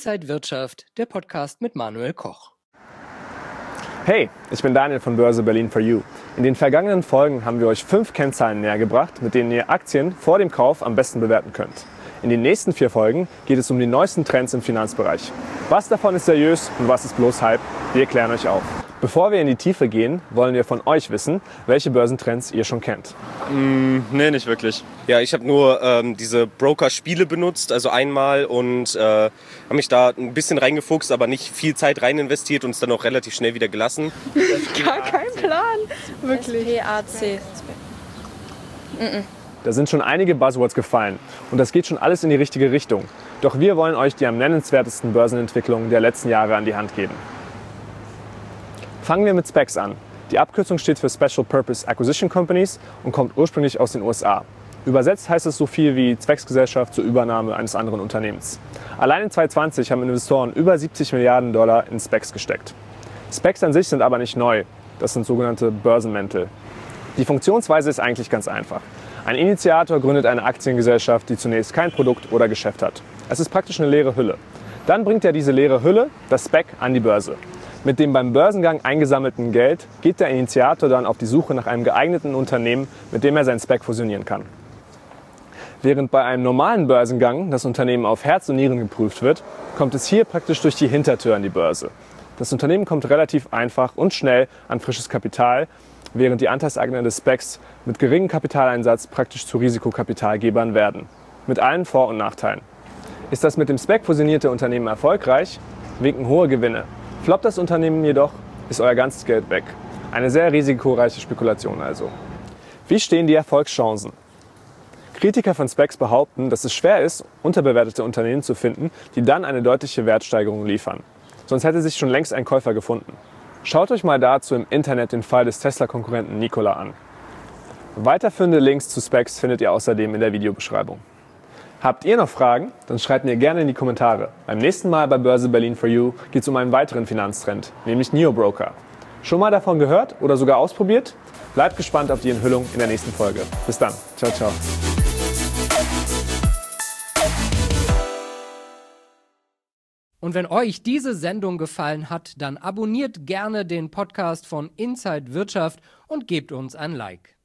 Inside Wirtschaft, der Podcast mit Manuel Koch. Hey, ich bin Daniel von Börse Berlin for You. In den vergangenen Folgen haben wir euch 5 Kennzahlen nähergebracht, mit denen ihr Aktien vor dem Kauf am besten bewerten könnt. In den nächsten 4 Folgen geht es um die neuesten Trends im Finanzbereich. Was davon ist seriös und was ist bloß Hype? Wir klären euch auf. Bevor wir in die Tiefe gehen, wollen wir von euch wissen, welche Börsentrends ihr schon kennt. Nee, nicht wirklich. Ja, ich habe nur diese Broker-Spiele benutzt, also einmal und habe mich da ein bisschen reingefuchst, aber nicht viel Zeit rein investiert und es dann auch relativ schnell wieder gelassen. Gar kein Plan, wirklich. SPAC. Da sind schon einige Buzzwords gefallen und das geht schon alles in die richtige Richtung. Doch wir wollen euch die am nennenswertesten Börsenentwicklungen der letzten Jahre an die Hand geben. Fangen wir mit SPACs an. Die Abkürzung steht für Special Purpose Acquisition Companies und kommt ursprünglich aus den USA. Übersetzt heißt es so viel wie Zwecksgesellschaft zur Übernahme eines anderen Unternehmens. Allein in 2020 haben Investoren über 70 Milliarden Dollar in SPACs gesteckt. SPACs an sich sind aber nicht neu. Das sind sogenannte Börsenmäntel. Die Funktionsweise ist eigentlich ganz einfach. Ein Initiator gründet eine Aktiengesellschaft, die zunächst kein Produkt oder Geschäft hat. Es ist praktisch eine leere Hülle. Dann bringt er diese leere Hülle, das SPAC, an die Börse. Mit dem beim Börsengang eingesammelten Geld geht der Initiator dann auf die Suche nach einem geeigneten Unternehmen, mit dem er sein SPAC fusionieren kann. Während bei einem normalen Börsengang das Unternehmen auf Herz und Nieren geprüft wird, kommt es hier praktisch durch die Hintertür an die Börse. Das Unternehmen kommt relativ einfach und schnell an frisches Kapital, während die Anteilseigner des SPACs mit geringem Kapitaleinsatz praktisch zu Risikokapitalgebern werden. Mit allen Vor- und Nachteilen. Ist das mit dem SPAC fusionierte Unternehmen erfolgreich, winken hohe Gewinne. Floppt das Unternehmen jedoch, ist euer ganzes Geld weg. Eine sehr risikoreiche Spekulation also. Wie stehen die Erfolgschancen? Kritiker von SPACs behaupten, dass es schwer ist, unterbewertete Unternehmen zu finden, die dann eine deutliche Wertsteigerung liefern. Sonst hätte sich schon längst ein Käufer gefunden. Schaut euch mal dazu im Internet den Fall des Tesla-Konkurrenten Nikola an. Weiterführende Links zu SPACs findet ihr außerdem in der Videobeschreibung. Habt ihr noch Fragen? Dann schreibt mir gerne in die Kommentare. Beim nächsten Mal bei Börse Berlin for You geht es um einen weiteren Finanztrend, nämlich Neo-Broker. Schon mal davon gehört oder sogar ausprobiert? Bleibt gespannt auf die Enthüllung in der nächsten Folge. Bis dann. Ciao, ciao. Und wenn euch diese Sendung gefallen hat, dann abonniert gerne den Podcast von Inside Wirtschaft und gebt uns ein Like.